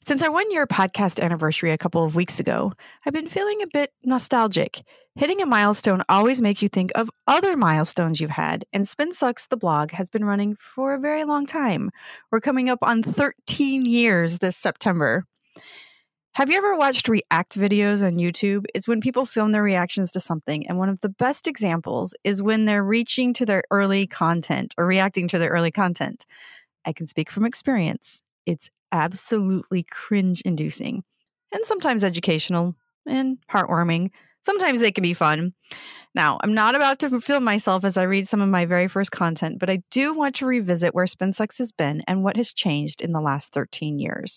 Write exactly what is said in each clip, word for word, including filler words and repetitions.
Since our one-year podcast anniversary a couple of weeks ago, I've been feeling a bit nostalgic. Hitting a milestone always makes you think of other milestones you've had, and Spin Sucks, the blog, has been running for a very long time. We're coming up on thirteen years this September. Have you ever watched react videos on YouTube? It's when people film their reactions to something, and one of the best examples is when they're reaching to their early content or reacting to their early content. I can speak from experience. It's absolutely cringe-inducing and sometimes educational and heartwarming. Sometimes they can be fun. Now, I'm not about to film myself as I read some of my very first content, but I do want to revisit where Spin Sucks has been and what has changed in the last thirteen years.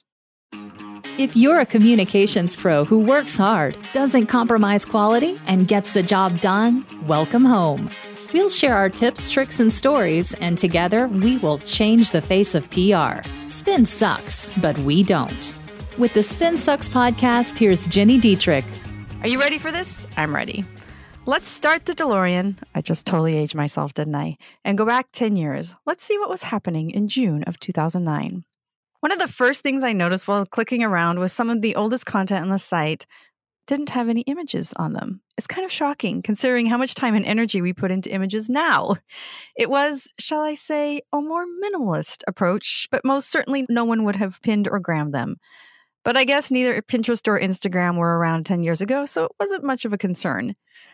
If you're a communications pro who works hard, doesn't compromise quality, and gets the job done, welcome home. We'll share our tips, tricks, and stories, and together we will change the face of P R. Spin sucks, but we don't. With the Spin Sucks podcast, here's Jenny Dietrich. Are you ready for this? I'm ready. Let's start the DeLorean. I just totally aged myself, didn't I? And go back ten years. Let's see what was happening in June of two thousand nine. One of the first things I noticed while clicking around was some of the oldest content on the site didn't have any images on them. It's kind of shocking considering how much time and energy we put into images now. It was, shall I say, a more minimalist approach, but most certainly no one would have pinned or grammed them. But I guess neither Pinterest or Instagram were around ten years ago, so it wasn't much of a concern.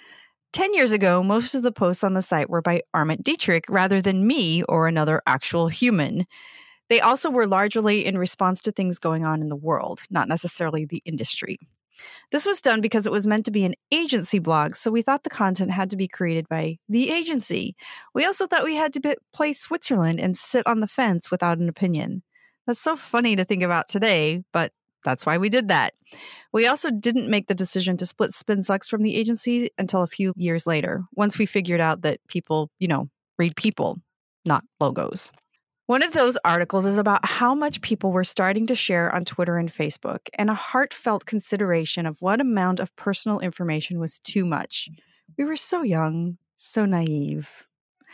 ten years ago, most of the posts on the site were by Arment Dietrich rather than me or another actual human. They also were largely in response to things going on in the world, not necessarily the industry. This was done because it was meant to be an agency blog, so we thought the content had to be created by the agency. We also thought we had to be, play Switzerland and sit on the fence without an opinion. That's so funny to think about today, but that's why we did that. We also didn't make the decision to split Spin Sucks from the agency until a few years later, once we figured out that people, you know, read people, not logos. One of those articles is about how much people were starting to share on Twitter and Facebook, and a heartfelt consideration of what amount of personal information was too much. We were so young, so naive.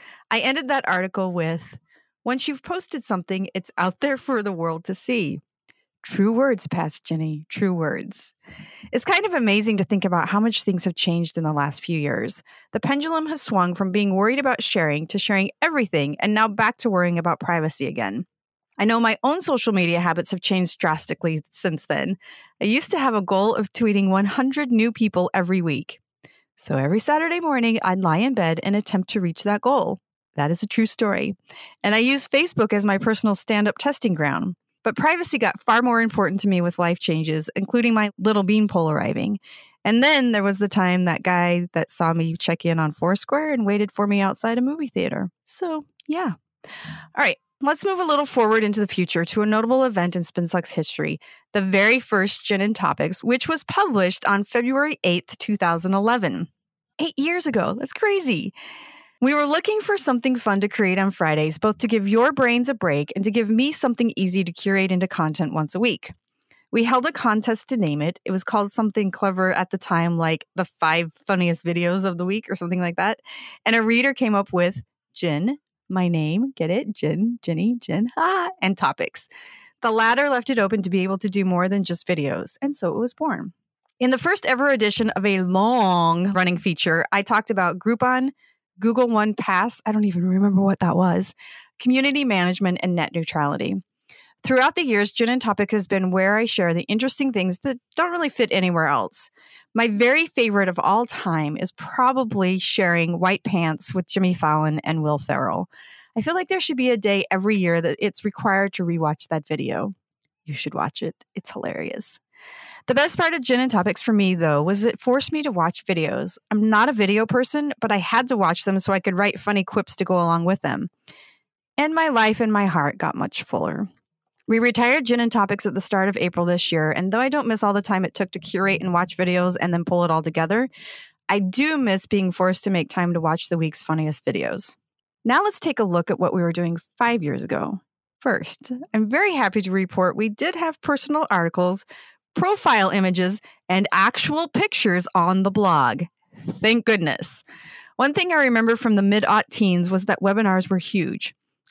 I ended that article with, once you've posted something, it's out there for the world to see. True words, past Jenny, true words. It's kind of amazing to think about how much things have changed in the last few years. The pendulum has swung from being worried about sharing to sharing everything, and now back to worrying about privacy again. I know my own social media habits have changed drastically since then. I used to have a goal of tweeting one hundred new people every week. So every Saturday morning, I'd lie in bed and attempt to reach that goal. That is a true story. And I use Facebook as my personal stand-up testing ground. But privacy got far more important to me with life changes, including my little beanpole arriving. And then there was the time that guy that saw me check in on Foursquare and waited for me outside a movie theater. So, yeah. All right, let's move a little forward into the future to a notable event in Spin Sucks history, the very first Gin and Topics, which was published on February eighth, two thousand eleven. Eight years ago. That's crazy. We were looking for something fun to create on Fridays, both to give your brains a break and to give me something easy to curate into content once a week. We held a contest to name it. It was called something clever at the time, like the five funniest videos of the week or something like that. And a reader came up with Gin, my name, get it? Gin, Jenny, Gin, ah, and topics. The latter left it open to be able to do more than just videos, and so it was born. In the first ever edition of a long-running feature, I talked about Groupon, Google One Pass, I don't even remember what that was, community management, and net neutrality. Throughout the years, Gin and Topics has been where I share the interesting things that don't really fit anywhere else. My very favorite of all time is probably sharing White Pants with Jimmy Fallon and Will Ferrell. I feel like there should be a day every year that it's required to rewatch that video. You should watch it. It's hilarious. The best part of Gin and Topics for me, though, was it forced me to watch videos. I'm not a video person, but I had to watch them so I could write funny quips to go along with them. And my life and my heart got much fuller. We retired Gin and Topics at the start of April this year, and though I don't miss all the time it took to curate and watch videos and then pull it all together, I do miss being forced to make time to watch the week's funniest videos. Now let's take a look at what we were doing five years ago. First, I'm very happy to report we did have personal articles, profile images, and actual pictures on the blog. Thank goodness. One thing I remember from the mid-aught teens was that webinars were huge.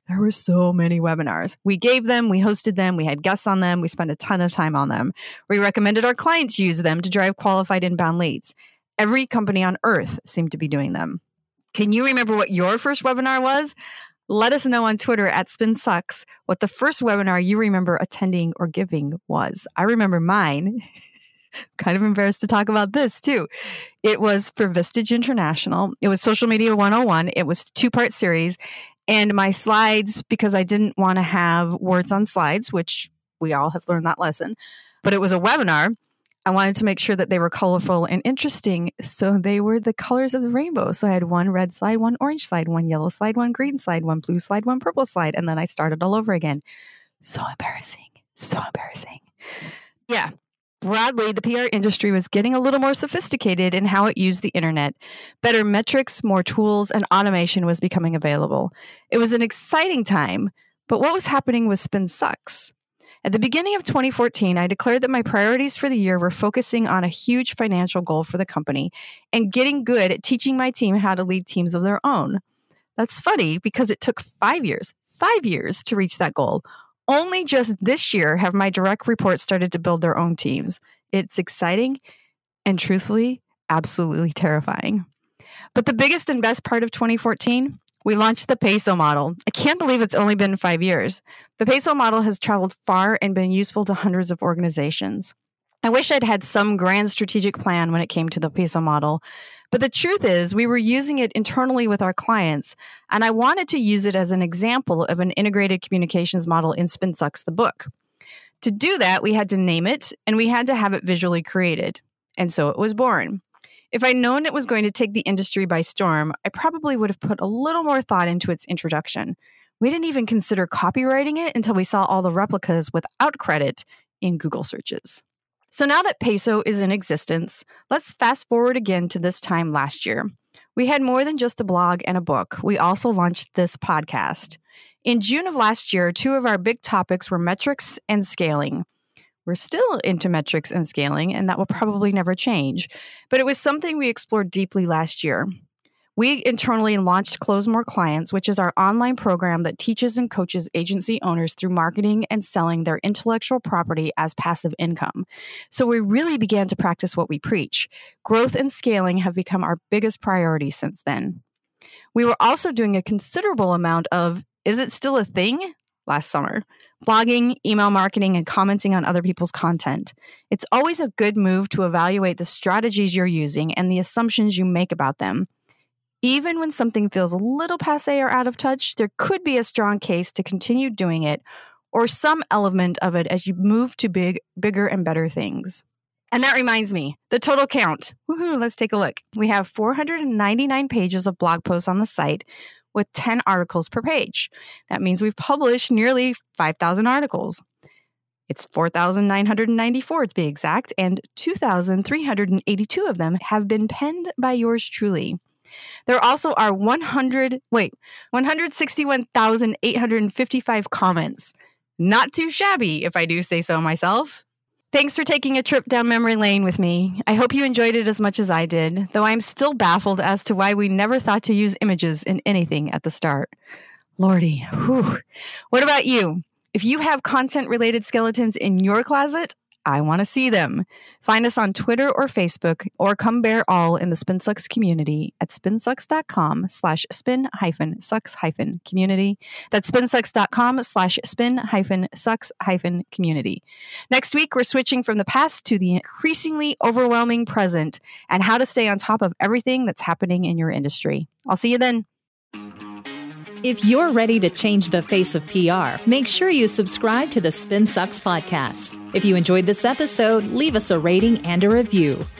There were so many webinars. We gave them, we hosted them, we had guests on them, we spent a ton of time on them. We recommended our clients use them to drive qualified inbound leads. Every company on earth seemed to be doing them. Can you remember what your first webinar was? Let us know on Twitter at SpinSucks what the first webinar you remember attending or giving was. I remember mine. Kind of embarrassed to talk about this too. It was for Vistage International. It was Social Media one oh one. It was a two-part series. And my slides, because I didn't want to have words on slides, which we all have learned that lesson, but it was a webinar. I wanted to make sure that they were colorful and interesting. So they were the colors of the rainbow. So I had one red slide, one orange slide, one yellow slide, one green slide, one blue slide, one purple slide. And then I started all over again. So embarrassing. So embarrassing. Yeah. Broadly, the P R industry was getting a little more sophisticated in how it used the internet. Better metrics, more tools, and automation was becoming available. It was an exciting time, but what was happening with SpinSucks? At the beginning of twenty fourteen, I declared that my priorities for the year were focusing on a huge financial goal for the company and getting good at teaching my team how to lead teams of their own. That's funny because it took five years, five years to reach that goal. Only just this year have my direct reports started to build their own teams. It's exciting and truthfully, absolutely terrifying. But the biggest and best part of twenty fourteen, we launched the Peso model. I can't believe it's only been five years. The Peso model has traveled far and been useful to hundreds of organizations. I wish I'd had some grand strategic plan when it came to the Peso model, but the truth is we were using it internally with our clients, and I wanted to use it as an example of an integrated communications model in SpinSucks, the book. To do that, we had to name it, and we had to have it visually created. And so it was born. If I'd known it was going to take the industry by storm, I probably would have put a little more thought into its introduction. We didn't even consider copywriting it until we saw all the replicas without credit in Google searches. So now that Peso is in existence, let's fast forward again to this time last year. We had more than just a blog and a book. We also launched this podcast. In June of last year, two of our big topics were metrics and scaling. We're still into metrics and scaling, and that will probably never change. But it was something we explored deeply last year. We internally launched Close More Clients, which is our online program that teaches and coaches agency owners through marketing and selling their intellectual property as passive income. So we really began to practice what we preach. Growth and scaling have become our biggest priority since then. We were also doing a considerable amount of, is it still a thing? Last summer. Blogging, email marketing, and commenting on other people's content. It's always a good move to evaluate the strategies you're using and the assumptions you make about them. Even when something feels a little passé or out of touch, there could be a strong case to continue doing it or some element of it as you move to big, bigger and better things. And that reminds me, the total count. Woohoo, let's take a look. We have four hundred ninety-nine pages of blog posts on the site with ten articles per page. That means we've published nearly five thousand articles. It's four thousand nine hundred ninety-four to be exact, and two thousand three hundred eighty-two of them have been penned by yours truly. There also are one hundred, wait, one hundred sixty-one thousand eight hundred fifty-five comments. Not too shabby, if I do say so myself. Thanks for taking a trip down memory lane with me. I hope you enjoyed it as much as I did, though I'm still baffled as to why we never thought to use images in anything at the start. Lordy, whew. What about you? If you have content-related skeletons in your closet, I want to see them. Find us on Twitter or Facebook, or come bear all in the SpinSucks community at spinsucks.com slash spin hyphen sucks hyphen community. That's spinsucks.com slash spin hyphen sucks hyphen community. Next week, we're switching from the past to the increasingly overwhelming present and how to stay on top of everything that's happening in your industry. I'll see you then. If you're ready to change the face of P R, make sure you subscribe to the SpinSucks podcast. If you enjoyed this episode, leave us a rating and a review.